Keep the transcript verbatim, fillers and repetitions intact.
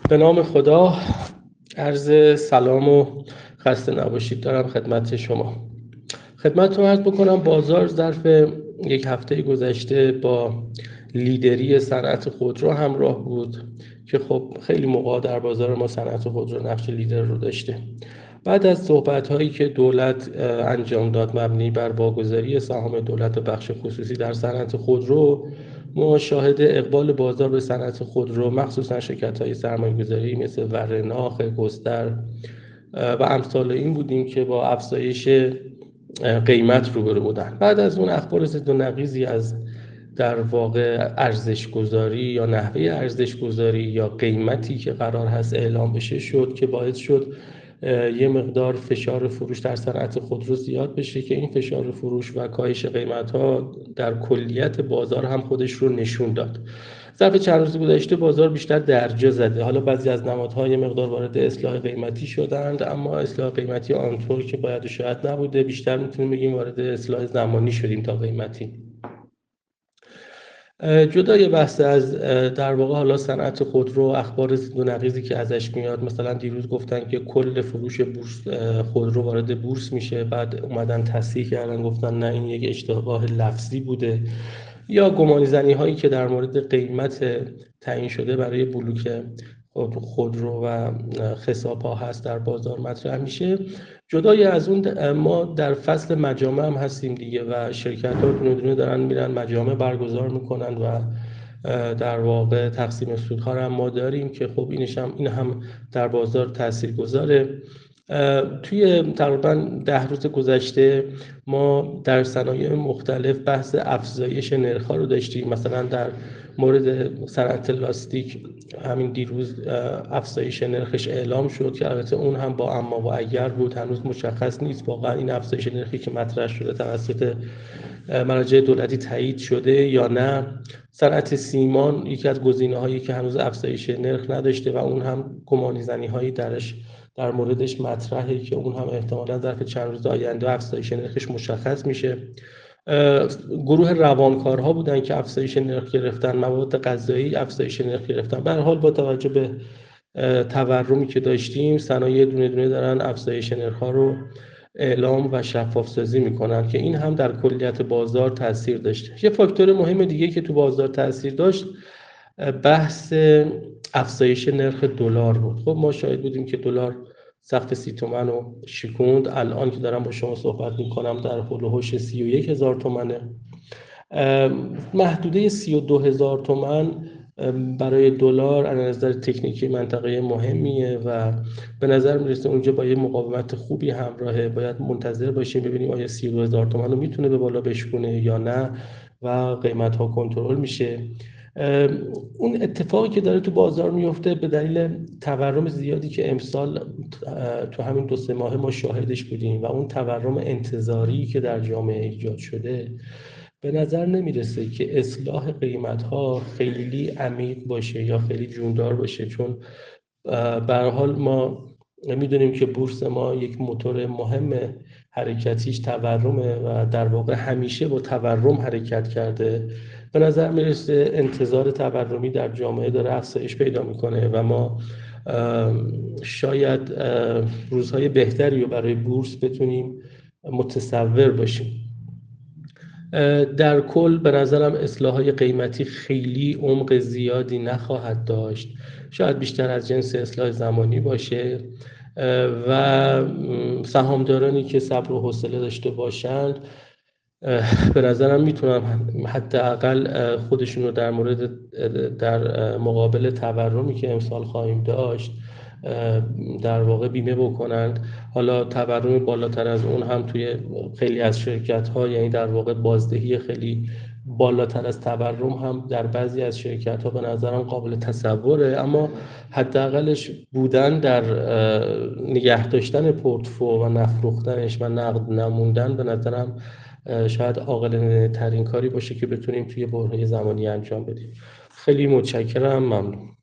به نام خدا، عرض سلام و خسته نباشید دارم خدمت شما. خدمتتون عرض بکنم بازار ظرف یک هفته گذشته با لیدری صنعت خودرو همراه بود که خب خیلی موقع در بازار ما صنعت خودرو نقش لیدر رو داشته. بعد از صحبت‌هایی که دولت انجام داد مبنی بر واگذاری سهام دولت به بخش خصوصی در صنعت خودرو، ما شاهد اقبال بازار به صنعت خودرو مخصوصا شرکت‌های سرمایه‌گذاری مثل ورناخ، گستر و امثال این بودیم که با افزایش قیمت روبرو بودن. بعد از اون اخبار ضد و نقیضی از در واقع ارزش گذاری یا نحوه ارزش گذاری یا قیمتی که قرار هست اعلام بشه شد که باعث شد یه مقدار فشار فروش در صنعت خودرو زیاد بشه که این فشار فروش و کاهش قیمت‌ها در کلیت بازار هم خودش رو نشون داد. ظرف چند روز گذشته بازار بیشتر درجا زده. حالا بعضی از نمادها یه مقدار وارد اصلاح قیمتی شدند، اما اصلاح قیمتی آنطور که باید و شاید نبوده. بیشتر میتونیم بگیم وارد اصلاح زمانی شدیم تا قیمتی. جدای بحث از در واقع حالا صنعت خودرو، اخبار ضد و نقیضی که ازش میاد، مثلا دیروز گفتن که کل فروش بورس خودرو وارد بورس میشه، بعد اومدن تصحیح کردن گفتن نه این یک اشتباه لفظی بوده، یا گمانی زنی هایی که در مورد قیمت تعیین شده برای بلوک خودرو و خساب ها هست در بازار مطرح میشه. جدای از اون ما در فصل مجامع هم هستیم دیگه و شرکت ها دونه دونه دارن میرن مجامع برگزار میکنن و در واقع تقسیم سودها هم ما داریم که خب اینش هم این هم در بازار تاثیرگذاره. توی تقریبا ده روز گذشته ما در صنایع مختلف بحث افزایش نرخ‌ها رو داشتیم. مثلا در مورد صنعت لاستیک همین دیروز افزایش نرخش اعلام شد که البته اون هم با اما و اگر بود، هنوز مشخص نیست واقعا این افزایش نرخی که مطرح شده توسط مراجع دولتی تایید شده یا نه. صنعت سیمان یکی از گزینه‌هایی که هنوز افزایش نرخ نداشته و اون هم گمانی‌زنی‌هایی درش در موردش مطرحه که اون هم احتمالاً ظرف چند روز آینده افزایش نرخش مشخص میشه. گروه روانکارها بودن که افزایش نرخ گرفتن، مواد غذایی افزایش نرخ گرفتن. به هر حال با توجه به تورمی که داشتیم، صنایع دونه دونه دارن افزایش نرخ‌ها رو اعلام و شفاف سازی میکنن که این هم در کلیت بازار تاثیر داشته. یه فاکتور مهم دیگه که تو بازار تاثیر داشت بحث افزایش نرخ دلار بود. خب ما شاهد بودیم که دلار سقف سی تومن رو شکوند. الان که دارم با شما صحبت میکنم در حول و حوش سی و یک هزار تومنه. محدوده سی و دو هزار تومن برای دلار از نظر تکنیکی منطقه مهمیه و به نظر میرسه اونجا با یه مقاومت خوبی همراهه. باید منتظر باشیم ببینیم آیا سی و دو هزار تومن رو میتونه به بالا بشکونه یا نه و قیمت ها کنترل میشه. اون اتفاقی که داره تو بازار میفته به دلیل تورم زیادی که امسال تو همین دو سه ماه ما شاهدش بودیم و اون تورم انتظاری که در جامعه ایجاد شده، به نظر نمیرسه که اصلاح قیمت ها خیلی عمیق باشه یا خیلی جوندار باشه، چون به هر حال ما میدونیم که بورس ما یک موتور مهم حرکتیش تورمه و در واقع همیشه با تورم حرکت کرده. به نظر میرسه انتظار تورمی در جامعه داره افزایش پیدا میکنه و ما شاید روزهای بهتری رو برای بورس بتونیم متصور باشیم. در کل به نظرم اصلاح‌های قیمتی خیلی عمق زیادی نخواهد داشت، شاید بیشتر از جنس اصلاح زمانی باشه و سهامدارانی که صبر و حوصله داشته باشند به نظرم میتونن حداقل خودشون رو در مورد در مقابل تورمی که امسال خواهیم داشت در واقع بیمه بکنند. حالا تورم بالاتر از اون هم توی خیلی از شرکت ها، یعنی در واقع بازدهی خیلی بالاتر از تورم هم در بعضی از شرکت ها به نظرم قابل تصوره، اما حداقلش بودن در نگه داشتن پورتفو و نفروختنش و نقد نموندن به نظرم شاید عاقلانه ترین کاری باشه که بتونیم توی برهه زمانی انجام بدیم. خیلی متشکرم، ممنون.